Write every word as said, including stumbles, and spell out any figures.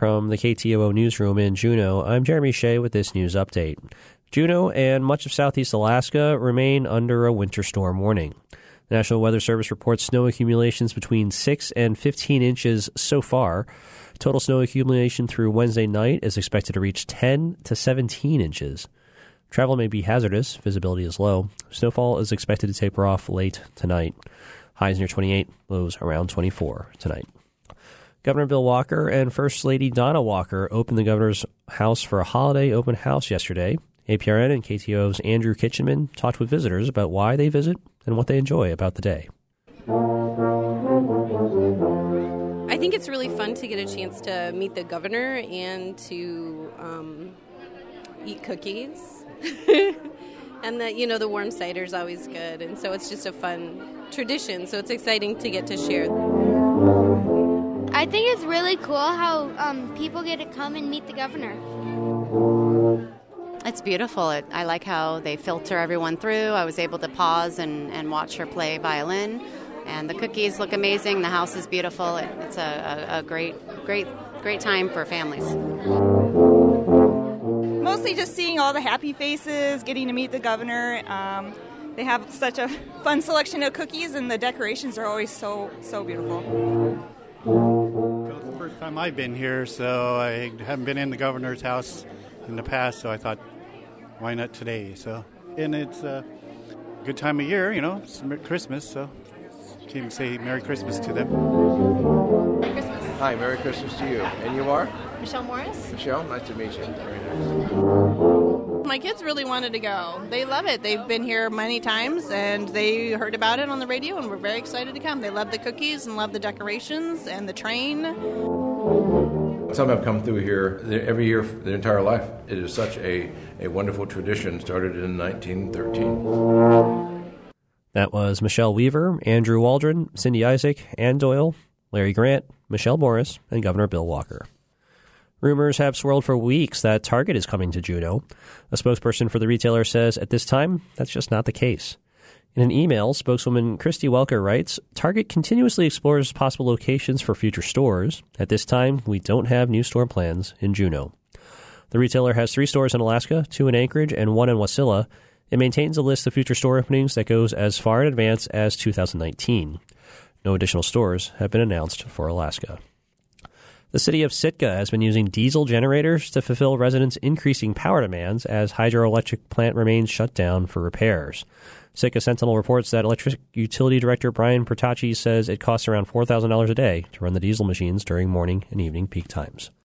From the K T O O newsroom in Juneau, I'm Jeremy Shea with this news update. Juneau and much of southeast Alaska remain under a winter storm warning. The National Weather Service reports snow accumulations between six and fifteen inches so far. Total snow accumulation through Wednesday night is expected to reach ten to seventeen inches. Travel may be hazardous. Visibility is low. Snowfall is expected to taper off late tonight. Highs near twenty-eight, lows around twenty-four tonight. Governor Bill Walker and First Lady Donna Walker opened the governor's house for a holiday open house yesterday. A P R N and K T O O's Andrew Kitchenman talked with visitors about why they visit and what they enjoy about the day. I think it's really fun to get a chance to meet the governor and to um, eat cookies. And that, you know, the warm cider is always good. And so it's just a fun tradition. So it's exciting to get to share. I think it's really cool how um, people get to come and meet the governor. It's beautiful. It, I like how they filter everyone through. I was able to pause and, and watch her play violin. And the cookies look amazing. The house is beautiful. It, it's a, a, a great, great, great time for families. Mostly just seeing all the happy faces, getting to meet the governor. Um, they have such a fun selection of cookies, and the decorations are always so, so beautiful. It's the first time I've been here, so I haven't been in the governor's house in the past, so I thought, why not today? So, and it's a good time of year, you know, it's Christmas, so came to say Merry Christmas to them. Merry Christmas. Hi, Merry Christmas to you. And you are? Michelle Morris. Michelle, nice to meet you. Very nice. My kids really wanted to go. They love it. They've been here many times, and they heard about it on the radio, and we're very excited to come. They love the cookies and love the decorations and the train. Some have come through here every year for their entire life. It is such a, a wonderful tradition, started in nineteen thirteen. That was Michelle Weaver, Andrew Waldron, Cindy Isaac, Ann Doyle, Larry Grant, Michelle Morris, and Governor Bill Walker. Rumors have swirled for weeks that Target is coming to Juneau. A spokesperson for the retailer says at this time, that's just not the case. In an email, spokeswoman Christy Welker writes, Target continuously explores possible locations for future stores. At this time, we don't have new store plans in Juneau. The retailer has three stores in Alaska, two in Anchorage, and one in Wasilla. It maintains a list of future store openings that goes as far in advance as two thousand nineteen. No additional stores have been announced for Alaska. The city of Sitka has been using diesel generators to fulfill residents' increasing power demands as hydroelectric plant remains shut down for repairs. Sitka Sentinel reports that Electric Utility Director Brian Pertacci says it costs around four thousand dollars a day to run the diesel machines during morning and evening peak times.